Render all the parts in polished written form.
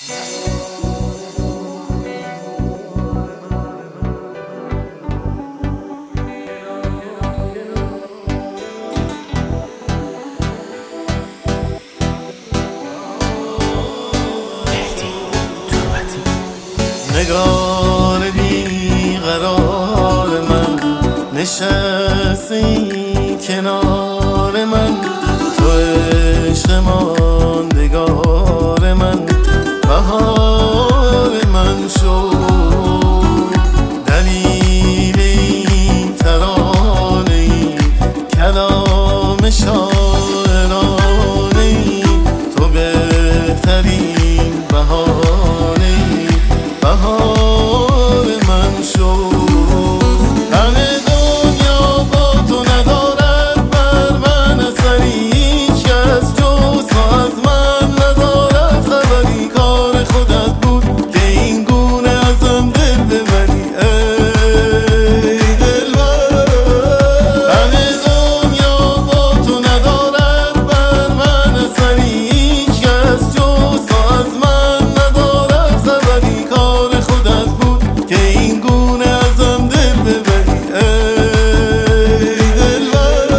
نگار بیقرار من، نشستی کنار من، تو عشق ماندگار من، بهار من شو. دلیل این ترانه ای، کلام شاعرانه ای، تو بهترین بهانه ای، بهار من شو. همه دنیا با تو ندارد بر من اثری، هیچ کس جز تو از من ندارد خبری. کار خودت بود که این گونه ازم دل ببری ای دلبر. همه دنیا با تو ندارد بر من اثری، هیچ کس جز تو از من ندارد خبری. کار خودت بود که این گونه ازم دل ببری ای دلبر.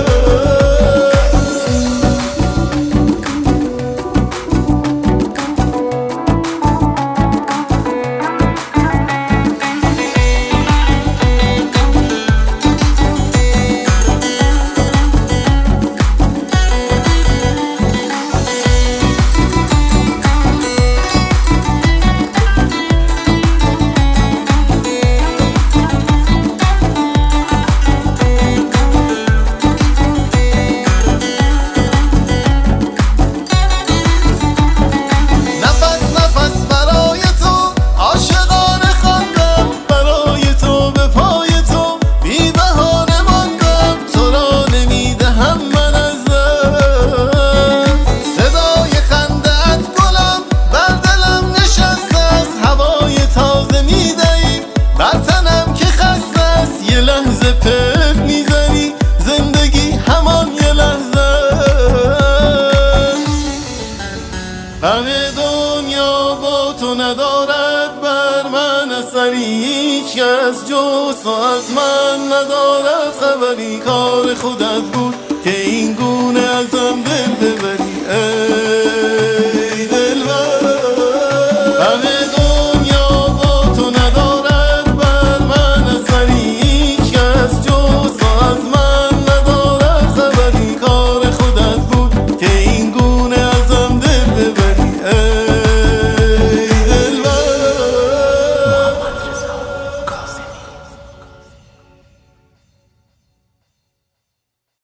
پف میزنی زندگی همان یه لحظه. همه دنیا با تو ندارد بر من اثری، هیچ کس جز تو از من ندارد خبری. کار خودت بود که این گونه